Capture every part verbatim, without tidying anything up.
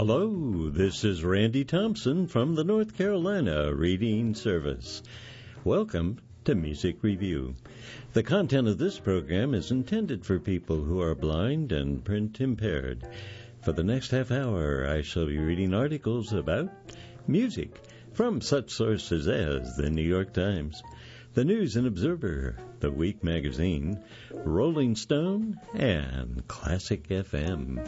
Hello, this is Randy Thompson from the North Carolina Reading Service. Welcome to Music Review. The content of this program is intended for people who are blind and print impaired. For the next half hour, I shall be reading articles about music from such sources as the New York Times, the News and Observer, the Week Magazine, Rolling Stone, and Classic F M.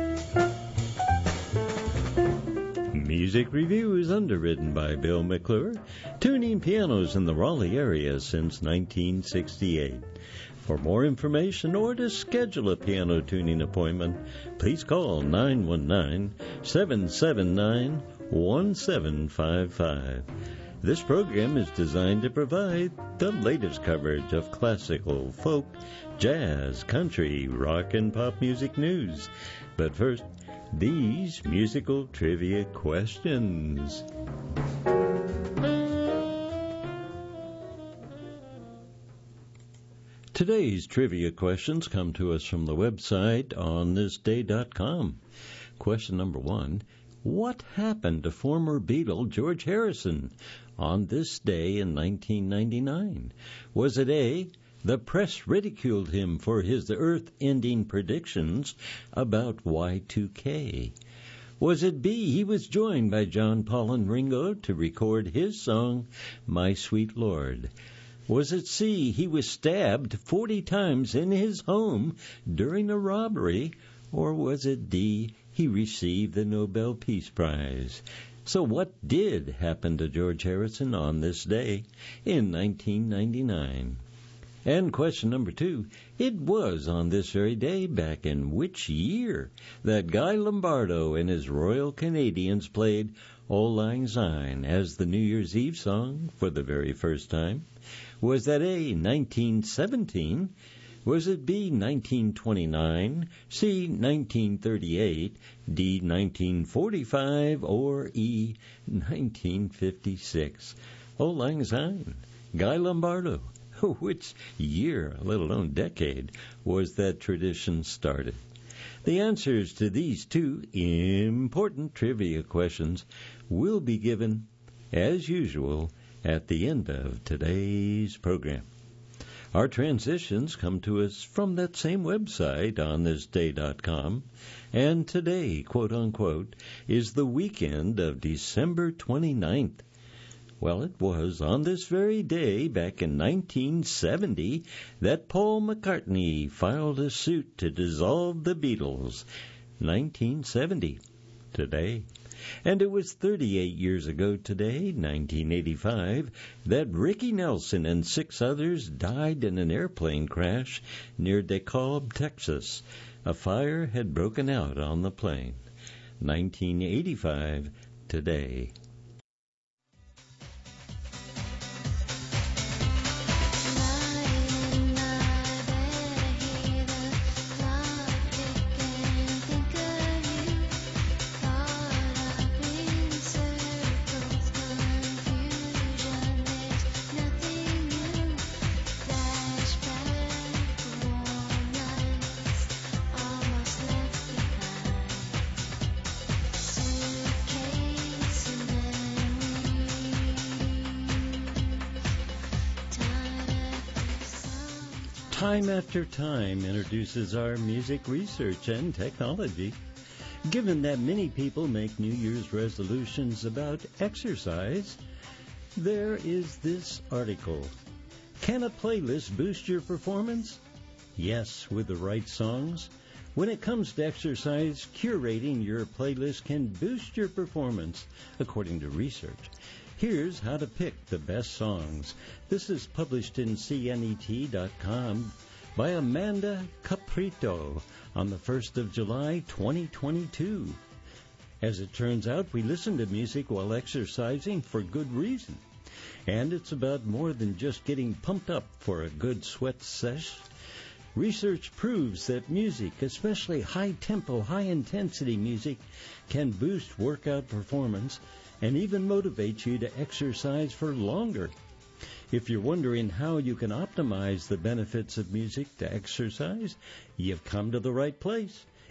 Music Review is underwritten by Bill McClure, tuning pianos in the Raleigh area since nineteen sixty-eight. For more information or to schedule a piano tuning appointment, please call nine one nine, seven seven nine, one seven five five. This program is designed to provide the latest coverage of classical, folk, jazz, country, rock, and pop music news. But first, these musical trivia questions. Today's trivia questions come to us from the website on this day dot com. Question number one. What happened to former Beatle George Harrison on this day in nineteen ninety-nine? Was it A, the press ridiculed him for his Earth-ending predictions about Y two K? Was it B, he was joined by John, Paul, and Ringo to record his song, My Sweet Lord? Was it C, he was stabbed forty times in his home during a robbery? Or was it D, he received the Nobel Peace Prize? So what did happen to George Harrison on this day in nineteen ninety-nine? And question number two, it was on this very day, back in which year, that Guy Lombardo and his Royal Canadians played Auld Lang Syne as the New Year's Eve song for the very first time? Was that A, nineteen seventeen? Was it B, nineteen twenty-nine, C, nineteen thirty-eight, D, nineteen forty-five, or E, nineteen fifty-six? Auld Lang Syne, Guy Lombardo. Which year, let alone decade, was that tradition started? The answers to these two important trivia questions will be given, as usual, at the end of today's program. Our transitions come to us from that same website on this day dot com, and today, quote-unquote, is the weekend of December twenty-ninth. Well, it was on this very day, back in nineteen seventy, that Paul McCartney filed a suit to dissolve the Beatles. nineteen seventy, today. And it was thirty-eight years ago today, nineteen eighty-five, that Ricky Nelson and six others died in an airplane crash near DeKalb, Texas. A fire had broken out on the plane. nineteen eighty-five, today. Time after time introduces our music research and technology. Given that many people make New Year's resolutions about exercise, there is this article. Can a playlist boost your performance? Yes, with the right songs. When it comes to exercise, curating your playlist can boost your performance, according to research. Here's how to pick the best songs. This is published in C N E T dot com by Amanda Caprito on the first of July, twenty twenty-two. As it turns out, we listen to music while exercising for good reason. And it's about more than just getting pumped up for a good sweat sesh. Research proves that music, especially high-tempo, high-intensity music, can boost workout performance and even motivate you to exercise for longer. If you're wondering how you can optimize the benefits of music to exercise, you've come to the right place.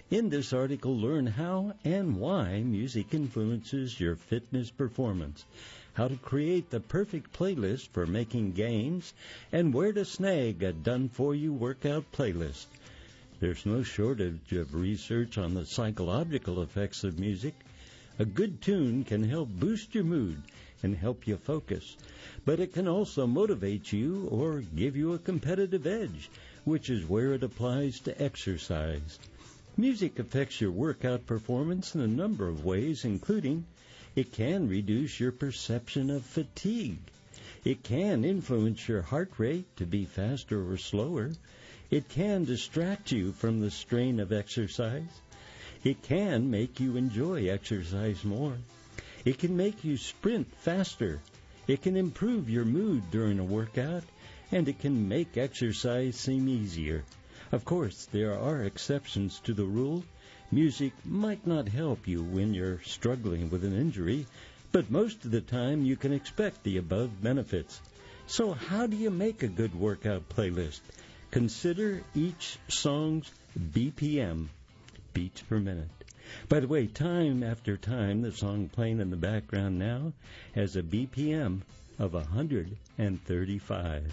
In this article, learn how and why music influences your fitness performance, how to create the perfect playlist for making gains, and where to snag a done-for-you workout playlist. There's no shortage of research on the psychological effects of music. A good tune can help boost your mood and help you focus, but it can also motivate you or give you a competitive edge, which is where it applies to exercise. Music affects your workout performance in a number of ways, including it can reduce your perception of fatigue. It can influence your heart rate to be faster or slower. It can distract you from the strain of exercise. It can make you enjoy exercise more. It can make you sprint faster. It can improve your mood during a workout, and it can make exercise seem easier. Of course, there are exceptions to the rule. Music might not help you when you're struggling with an injury, but most of the time you can expect the above benefits. So how do you make a good workout playlist? Consider each song's B P M, beats per minute. By the way, time after time, the song playing in the background now has a B P M of one hundred thirty-five.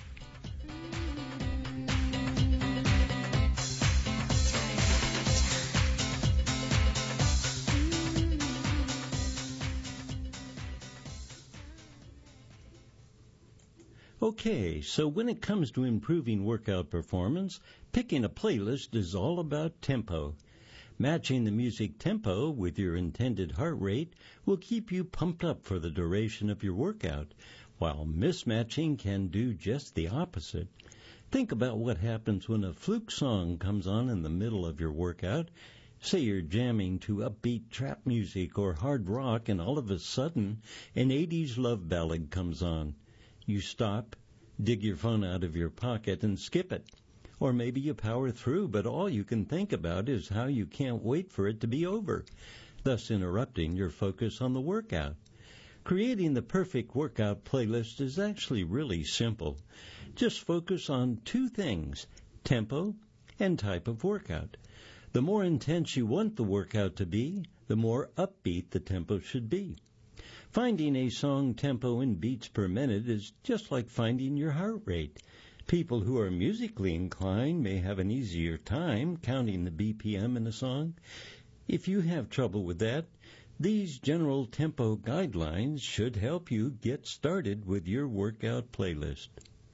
Okay, so when it comes to improving workout performance, picking a playlist is all about tempo. Matching the music tempo with your intended heart rate will keep you pumped up for the duration of your workout, while mismatching can do just the opposite. Think about what happens when a fluke song comes on in the middle of your workout. Say you're jamming to upbeat trap music or hard rock, and all of a sudden an eighties love ballad comes on. You stop, dig your phone out of your pocket, and skip it. Or maybe you power through, but all you can think about is how you can't wait for it to be over, thus interrupting your focus on the workout. Creating the perfect workout playlist is actually really simple. Just focus on two things, tempo and type of workout. The more intense you want the workout to be, the more upbeat the tempo should be. Finding a song tempo in beats per minute is just like finding your heart rate. People who are musically inclined may have an easier time counting the B P M in a song. If you have trouble with that, these general tempo guidelines should help you get started with your workout playlist.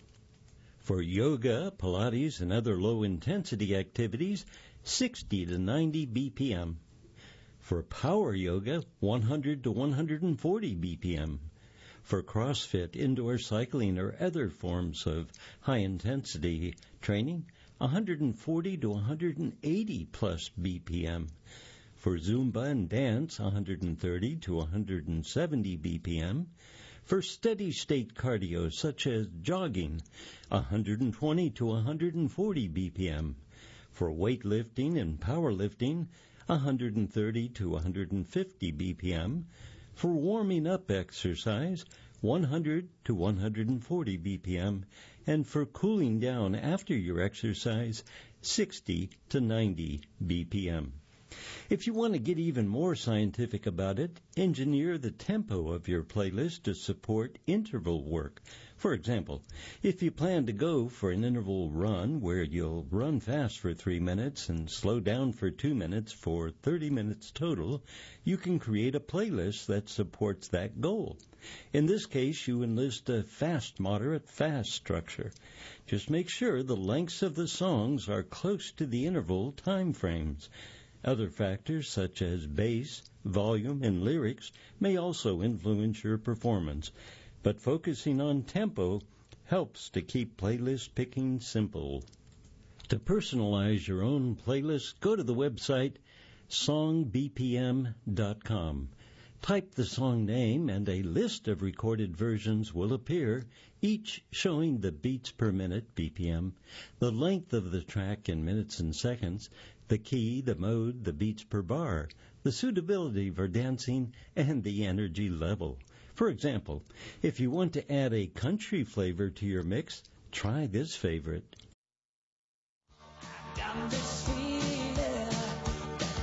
For yoga, Pilates, and other low-intensity activities, sixty to ninety B P M. For power yoga, one hundred to one hundred forty B P M. For CrossFit, indoor cycling, or other forms of high-intensity training, one hundred forty to one hundred eighty plus B P M. For Zumba and dance, one hundred thirty to one hundred seventy B P M. For steady-state cardio, such as jogging, one hundred twenty to one hundred forty B P M. For weightlifting and powerlifting, one hundred thirty to one hundred fifty B P M. For warming up exercise, one hundred to one hundred forty B P M. And for cooling down after your exercise, sixty to ninety B P M. If you want to get even more scientific about it, engineer the tempo of your playlist to support interval work. For example, if you plan to go for an interval run where you'll run fast for three minutes and slow down for two minutes for thirty minutes total, you can create a playlist that supports that goal. In this case, you enlist a fast, moderate, fast structure. Just make sure the lengths of the songs are close to the interval time frames. Other factors such as bass, volume, and lyrics may also influence your performance, but focusing on tempo helps to keep playlist picking simple. To personalize your own playlist, go to the website song b p m dot com. Type the song name and a list of recorded versions will appear, each showing the beats per minute, B P M, the length of the track in minutes and seconds, the key, the mode, the beats per bar, the suitability for dancing, and the energy level. For example, if you want to add a country flavor to your mix, try this favorite. Down this feeling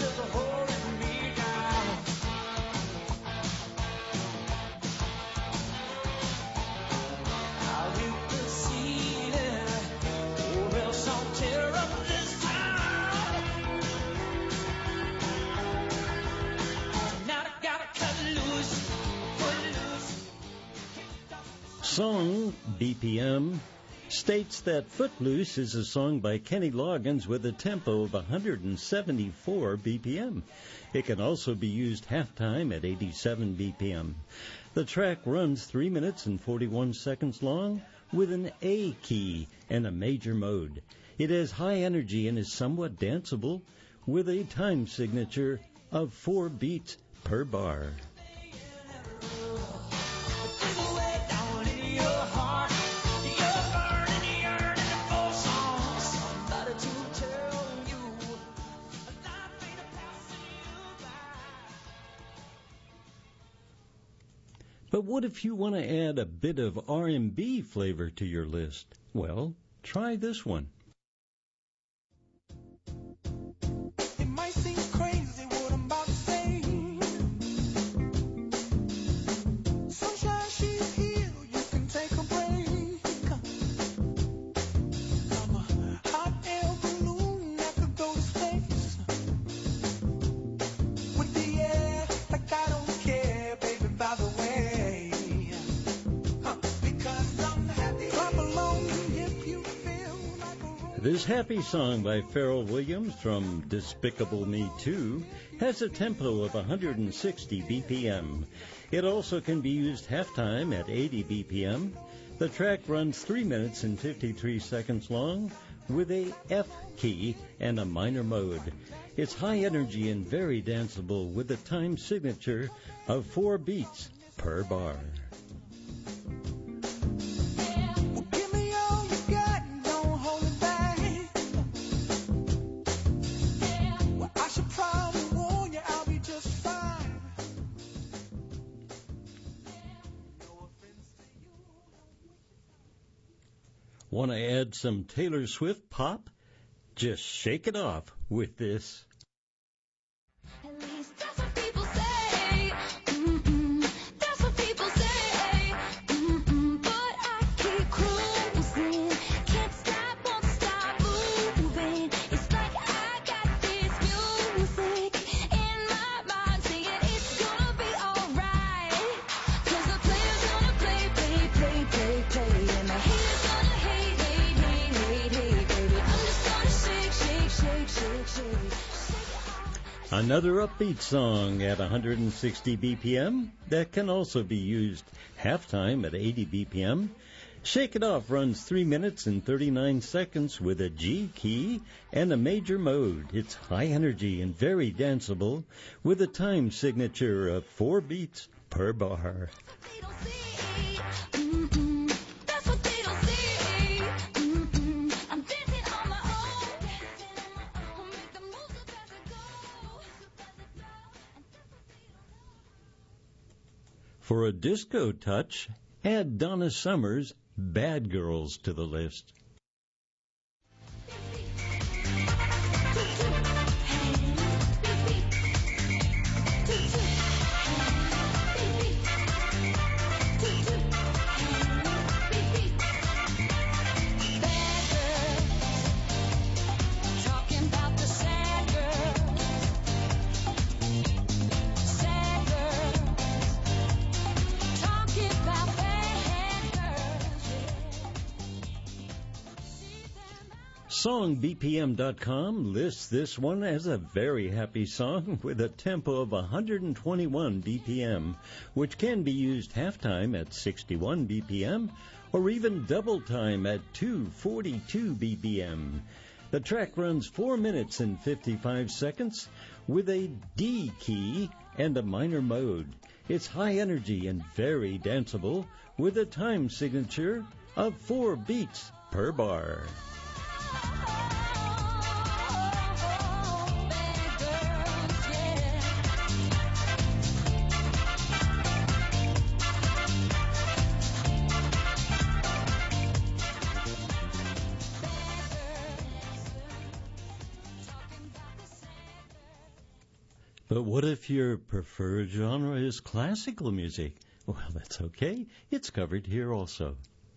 Song B P M states that Footloose is a song by Kenny Loggins with a tempo of one hundred seventy-four B P M. It can also be used halftime at eighty-seven B P M. The track runs three minutes and forty-one seconds long with an A key and a major mode. It has high energy and is somewhat danceable with a time signature of four beats per bar. But what if you want to add a bit of R and B flavor to your list? Well, try this one. It might seem crazy what I'm about to say. Sunshine, she's here, you can take a break. I'm a hot air balloon that could go to space. With the air, like I don't care, baby, by the way. This happy song by Pharrell Williams from Despicable Me two has a tempo of one hundred sixty B P M. It also can be used halftime at eighty B P M. The track runs three minutes and fifty-three seconds long with a F key and a minor mode. It's high energy and very danceable with a time signature of four beats per bar. Want to add some Taylor Swift pop? Just shake it off with this. At least that's what people say. Mm-mm. That's what people say. Mm-mm. But I keep cruising. Can't stop, won't stop moving. It's like I got this music in my mind saying it's gonna be alright. 'Cause the player's gonna play, play, play, play, play. And the haters gonna hate, hate, hate, hate, hate, baby. I'm just gonna shake, shake, shake, shake, shake. Another upbeat song at one hundred sixty B P M that can also be used halftime at eighty B P M. Shake It Off runs three minutes and thirty-nine seconds with a G key and a major mode. It's high energy and very danceable with a time signature of four beats per bar. They don't see. Mm-mm. That's what they don't see. Mm-mm. I'm dancing on my own. Dancing on my own. Make the moves up as it goes. And that's what they don't know. For a disco touch, add Donna Summer's Bad Girls to the list. Talking about the sad girls, sad girls. Talking about bad girls. Song B P M dot com lists this one as a very happy song with a tempo of one hundred twenty-one B P M, which can be used halftime at sixty-one B P M or even double time at two forty-two B P M. The track runs four minutes and fifty-five seconds with a D key and a minor mode. It's high energy and very danceable with a time signature of four beats per bar. But what if your preferred genre is classical music? Well, that's okay. It's covered here also.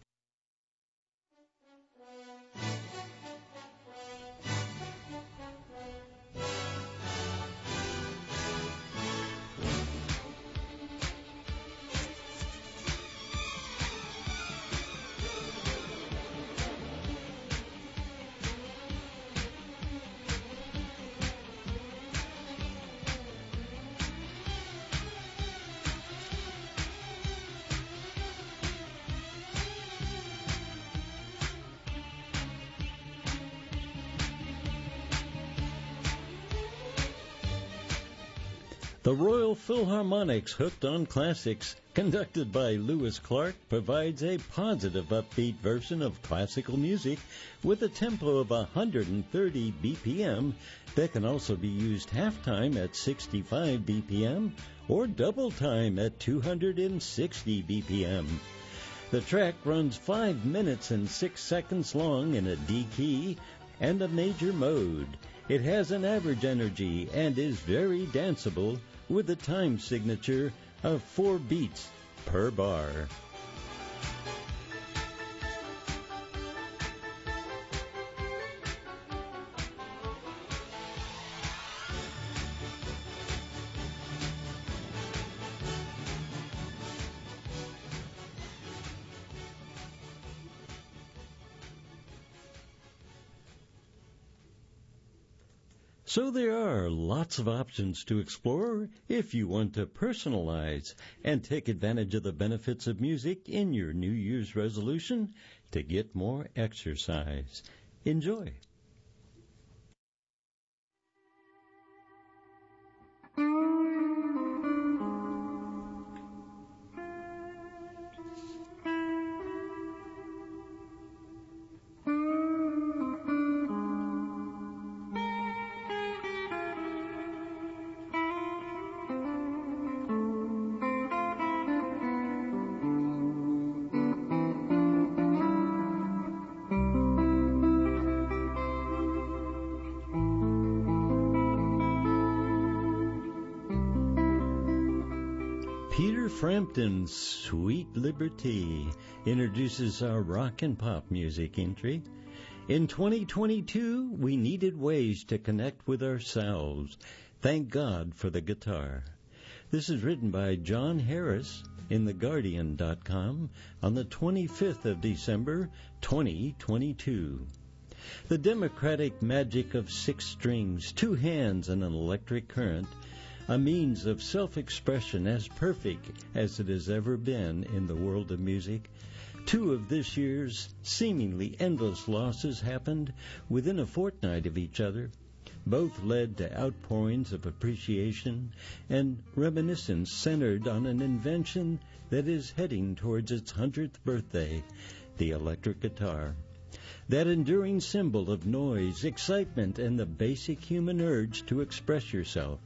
The Royal Philharmonic's Hooked on Classics, conducted by Lewis Clark, provides a positive, upbeat version of classical music with a tempo of one hundred thirty B P M that can also be used half-time at sixty-five B P M or double time at two hundred sixty B P M. The track runs five minutes and six seconds long in a D key and a major mode. It has an average energy and is very danceable, with a time signature of four beats per bar. So there are lots of options to explore if you want to personalize and take advantage of the benefits of music in your New Year's resolution to get more exercise. Enjoy. Peter Frampton's Sweet Liberty introduces our rock and pop music entry. In twenty twenty-two, we needed ways to connect with ourselves. Thank God for the guitar. This is written by John Harris in the guardian dot com on the twenty-fifth of December, twenty twenty-two. The democratic magic of six strings, two hands, and an electric current, a means of self-expression as perfect as it has ever been in the world of music. Two of this year's seemingly endless losses happened within a fortnight of each other. Both led to outpourings of appreciation and reminiscence centered on an invention that is heading towards its hundredth birthday, the electric guitar. That enduring symbol of noise, excitement, and the basic human urge to express yourself.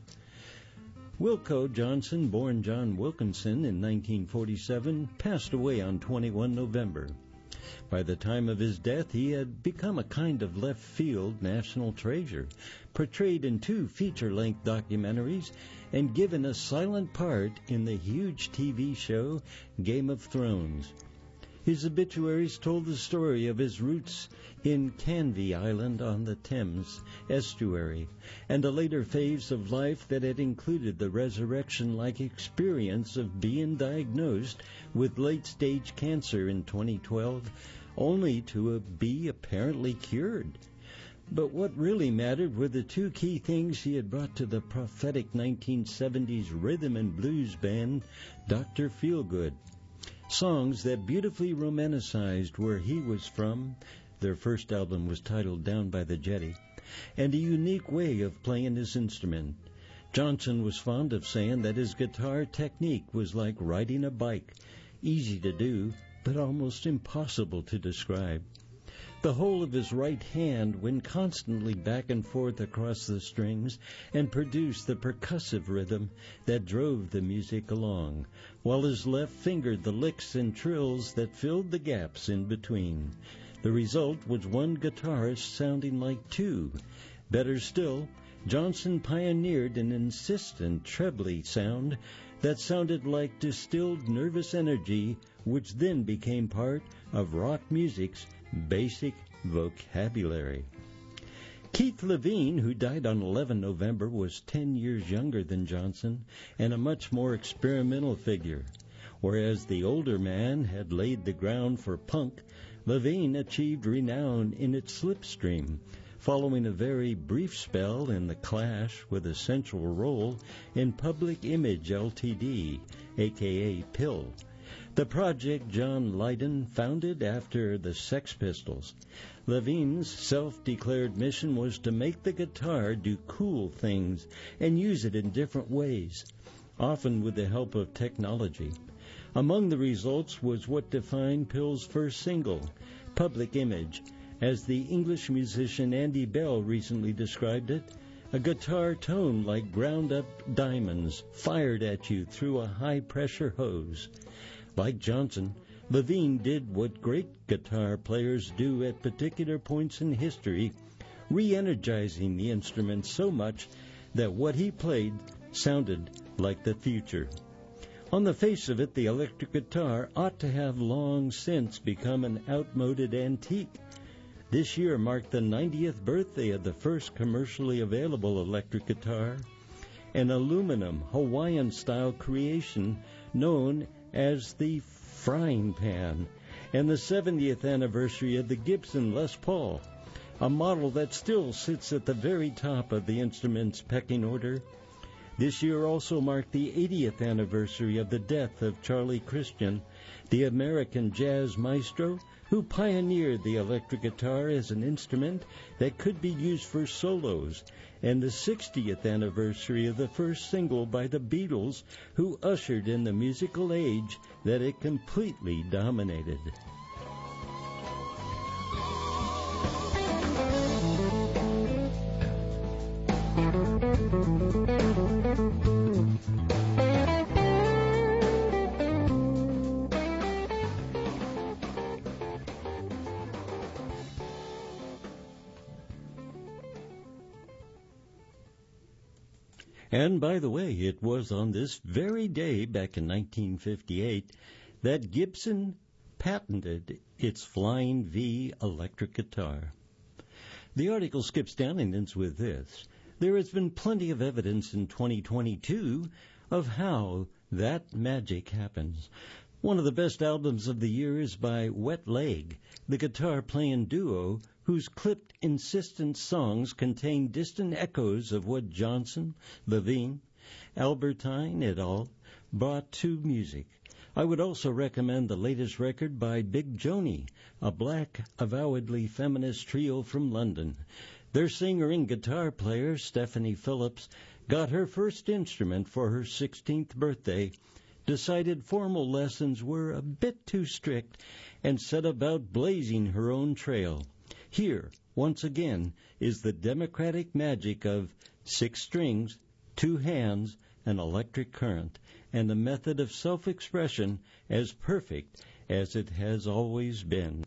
Wilko Johnson, born John Wilkinson in nineteen forty-seven, passed away on the twenty-first of November. By the time of his death, he had become a kind of left-field national treasure, portrayed in two feature-length documentaries, and given a silent part in the huge T V show Game of Thrones. His obituaries told the story of his roots in Canvey Island on the Thames estuary, and a later phase of life that had included the resurrection-like experience of being diagnosed with late-stage cancer in twenty twelve, only to be apparently cured. But what really mattered were the two key things he had brought to the prophetic nineteen seventies rhythm and blues band, Doctor Feelgood. Songs that beautifully romanticized where he was from. Their first album was titled Down by the Jetty, and a unique way of playing his instrument. Johnson was fond of saying that his guitar technique was like riding a bike, easy to do, but almost impossible to describe. The whole of his right hand went constantly back and forth across the strings and produced the percussive rhythm that drove the music along, while his left fingered the licks and trills that filled the gaps in between. The result was one guitarist sounding like two. Better still, Johnson pioneered an insistent trebly sound that sounded like distilled nervous energy, which then became part of rock music's basic vocabulary. Keith Levine, who died on the eleventh of November, was ten years younger than Johnson and a much more experimental figure. Whereas the older man had laid the ground for punk, Levine achieved renown in its slipstream, following a very brief spell in The Clash with a central role in Public Image Limited, a k a. Pill, the project John Lydon founded after the Sex Pistols. Levine's self-declared mission was to make the guitar do cool things and use it in different ways, often with the help of technology. Among the results was what defined Pill's first single, Public Image, as the English musician Andy Bell recently described it, a guitar tone like ground-up diamonds fired at you through a high-pressure hose. Like Johnson, Levine did what great guitar players do at particular points in history, re-energizing the instrument so much that what he played sounded like the future. On the face of it, the electric guitar ought to have long since become an outmoded antique. This year marked the ninetieth birthday of the first commercially available electric guitar, an aluminum Hawaiian-style creation known as the frying pan, and the seventieth anniversary of the Gibson Les Paul, a model that still sits at the very top of the instrument's pecking order. This year also marked the eightieth anniversary of the death of Charlie Christian, the American jazz maestro who pioneered the electric guitar as an instrument that could be used for solos, and the sixtieth anniversary of the first single by the Beatles, who ushered in the musical age that it completely dominated. And by the way, it was on this very day back in nineteen fifty-eight that Gibson patented its Flying V electric guitar. The article skips down and ends with this. There has been plenty of evidence in twenty twenty-two of how that magic happens. One of the best albums of the year is by Wet Leg, the guitar-playing duo whose clipped, insistent songs contain distant echoes of what Johnson, Levine, Albertine et al. Brought to music. I would also recommend the latest record by Big Joni, a black, avowedly feminist trio from London. Their singer and guitar player, Stephanie Phillips, got her first instrument for her sixteenth birthday, decided formal lessons were a bit too strict, and set about blazing her own trail. Here, once again, is the democratic magic of six strings, two hands, an electric current, and a method of self-expression as perfect as it has always been.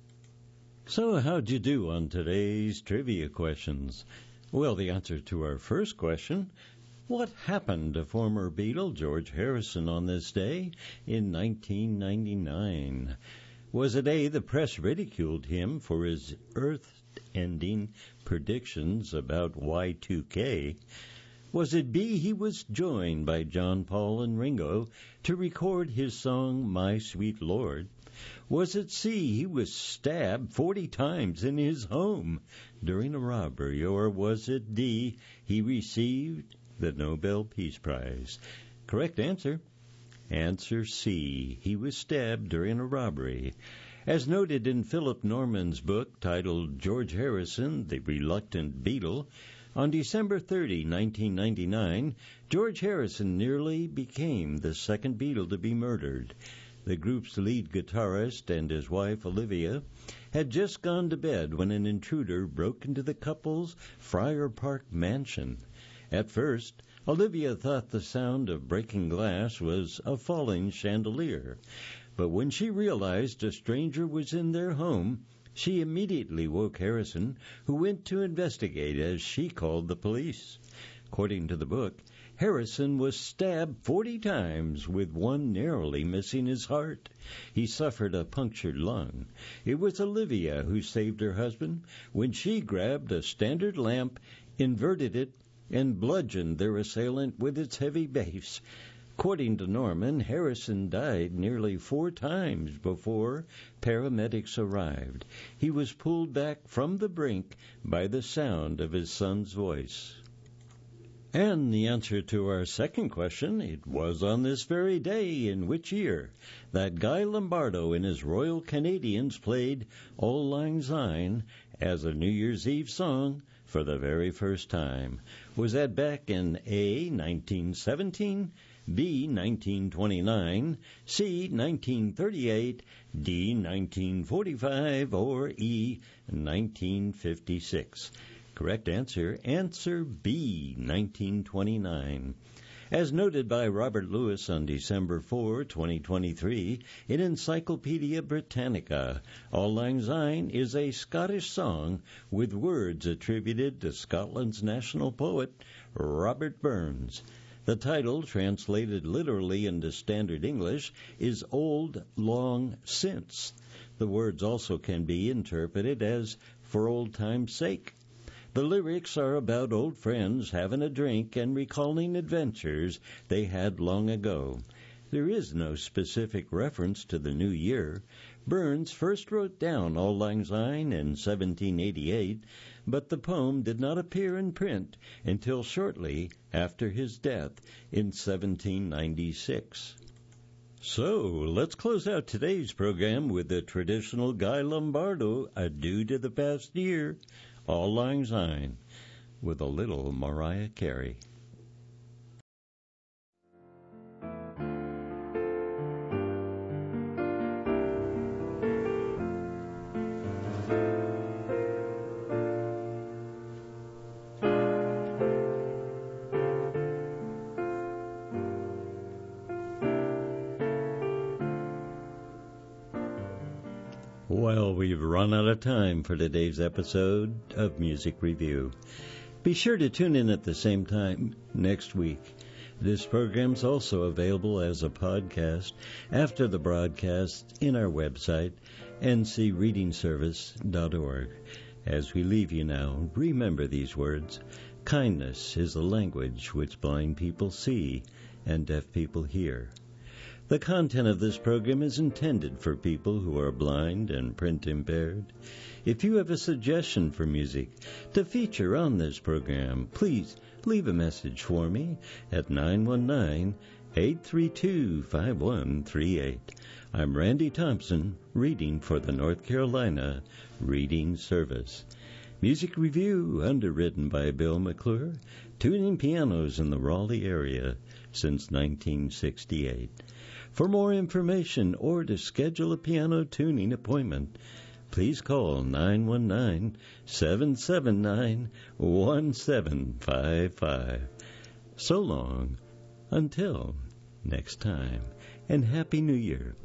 So how'd you do on today's trivia questions? Well, the answer to our first question, what happened to former Beatle George Harrison on this day in nineteen ninety-nine? Was it A, the press ridiculed him for his earth-ending predictions about Y two K? Was it B, he was joined by John Paul and Ringo to record his song My Sweet Lord? Was it C, he was stabbed forty times in his home during a robbery? Or was it D, he received the Nobel Peace Prize? Correct answer. Answer C, he was stabbed during a robbery. As noted in Philip Norman's book titled George Harrison, the Reluctant Beatle, on December thirtieth, nineteen ninety-nine, George Harrison nearly became the second Beatle to be murdered. The group's lead guitarist and his wife, Olivia, had just gone to bed when an intruder broke into the couple's Friar Park mansion. At first, Olivia thought the sound of breaking glass was a falling chandelier, but when she realized a stranger was in their home, She immediately woke Harrison, who went to investigate as she called the police. According to the book, Harrison was stabbed forty times, with one narrowly missing his heart. He suffered a punctured lung. It was Olivia who saved her husband when she grabbed a standard lamp, inverted it, and bludgeoned their assailant with its heavy base. According to Norman, Harrison died nearly four times before paramedics arrived. He was pulled back from the brink by the sound of his son's voice. And the answer to our second question, it was on this very day in which year that Guy Lombardo and his Royal Canadians played Auld Lang Syne as a New Year's Eve song for the very first time. Was that back in A, nineteen seventeen, B, nineteen twenty-nine, C, nineteen thirty-eight, D, nineteen forty-five, or E, nineteen fifty-six? Correct answer, answer B, nineteen twenty-nine. As noted by Robert Lewis on December fourth, twenty twenty-three, in Encyclopedia Britannica, Auld Lang Syne is a Scottish song with words attributed to Scotland's national poet, Robert Burns. The title, translated literally into standard English, is Old Long Since. The words also can be interpreted as for old time's sake. The lyrics are about old friends having a drink and recalling adventures they had long ago. There is no specific reference to the new year. Burns first wrote down Auld Lang Syne in seventeen eighty-eight, but the poem did not appear in print until shortly after his death in seventeen ninety-six. So, let's close out today's program with the traditional Guy Lombardo Adieu to the Past Year, Auld Lang Syne, with a little Mariah Carey. Well, we've run out of time for today's episode of Music Review. Be sure to tune in at the same time next week. This program's also available as a podcast after the broadcast in our website, n c reading service dot org. As we leave you now, remember these words. Kindness is the language which blind people see and deaf people hear. The content of this program is intended for people who are blind and print impaired. If you have a suggestion for music to feature on this program, please leave a message for me at nine one nine, eight three two, five one three eight. I'm Randy Thompson, reading for the North Carolina Reading Service. Music Review, underwritten by Bill McClure, tuning pianos in the Raleigh area since nineteen sixty-eight. For more information or to schedule a piano tuning appointment, please call nine one nine, seven seven nine, one seven five five. So long, until next time, and Happy New Year.